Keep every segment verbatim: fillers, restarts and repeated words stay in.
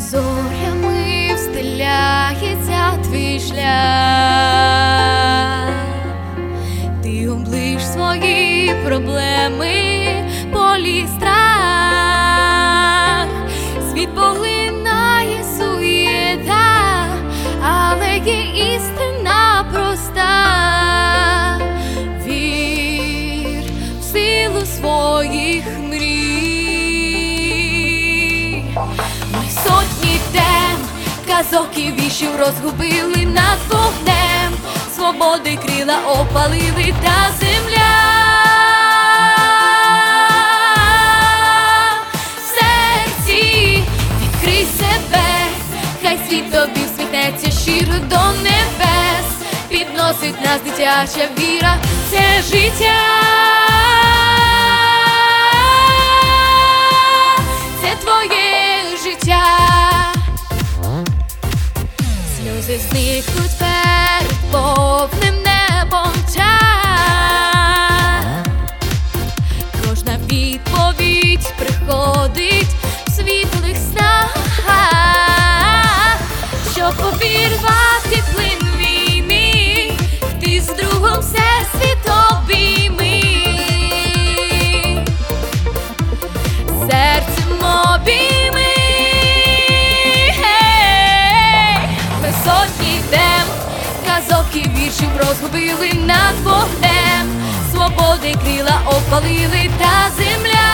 зорями встеляється твій шлях, ти облиш свої проблеми, полі страх, світ поглинає суєта, але є істина проста. Вір в силу своїх мрій. Ми сотні тем, казок і віршів розгубили над вогнем, свободи крила опалили та земля. В серці відкрий себе, хай світ тобі всміхнеться щиро до небес. Підносить нас дитяча віра, це життя. Це твоє життя. Сльози зникнуть перед повним небом час. Кожна відповідь приходить в світлих снах, щоб обірвати плин війни, ти з другом всесвіт обійми, серцем обійми. Ми сотні тем, казок і віршів розгубили над вогнем, свободи крила опалили та земля.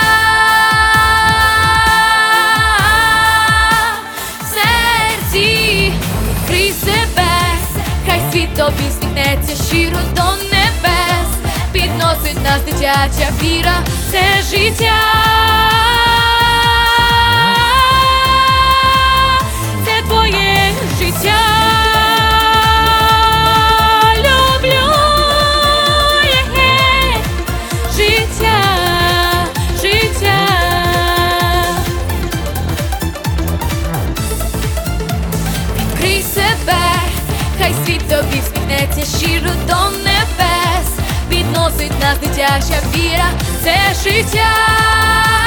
В серці відкрий себе, хай світ тобі всміхнеться щиро до небес. Підносить нас дитяча віра, це життя. Це твоє життя. Люблю є життя, життя. Відкрий себе, хай світ тобі всміхнеться щиро до небес. Підносить нас дитяча віра, це життя.